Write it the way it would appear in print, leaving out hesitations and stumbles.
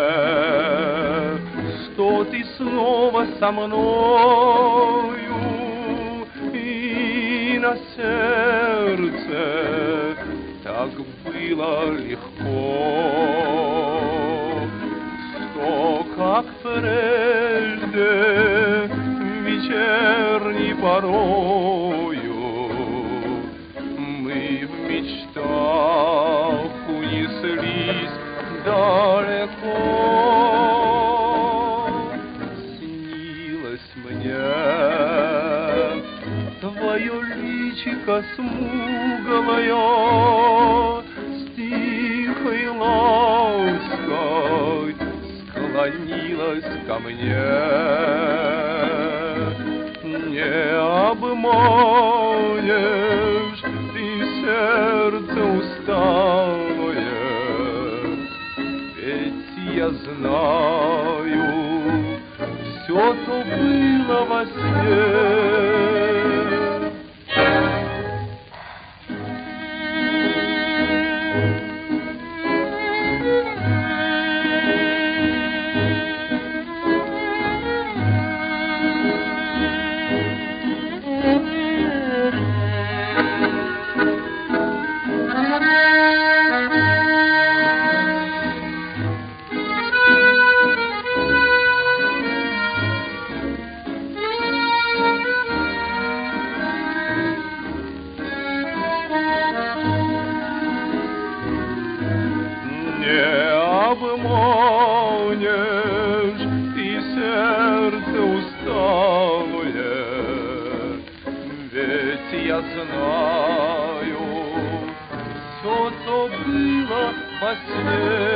что ты снова со мною, и на сердце так было легко, что как прежде вечерней порою мы в мечтах унеслись далеко. Снилось мне твое личико смуглое, с тихой лаской склонилась ко мне. Не обманешь ты сердце усталое, ведь я знаю, все то было во сне. Не обманешь ты сердце усталое, ведь я знаю, все то было во сне.